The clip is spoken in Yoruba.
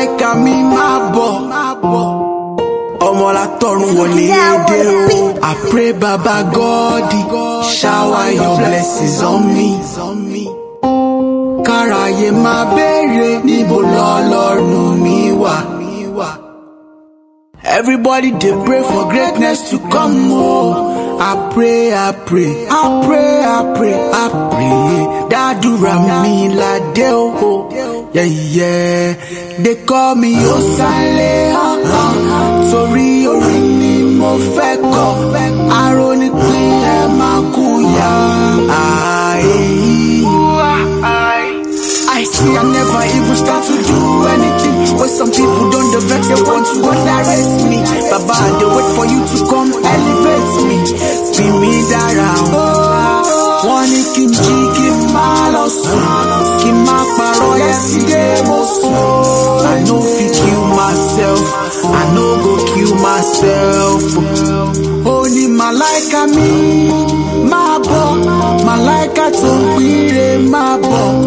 Malaika mi máa bọ̀. Ọmọ látọ̀run wọlé dé o. I pray Baba God, shower your blessings on me. Káráyé máa béèrè níbo lọ́lọ́run mi wà. Everybody they pray for greatness to come. Oh, I pray. Dadura mi lade oh, yeah. They call me Osale, Tori ori ni mo fẹ́ kọ. Aroni pin e makuya. I see I never even start to do anything. When some people don't vex, they want to direct me. Baba, they wait for you to come elevate me. Spin me down. One king malo Kim paro yesterday most. I know fi kill myself. I know go kill myself. Only Malaika mi ma bo. Malaika to pire ma bo.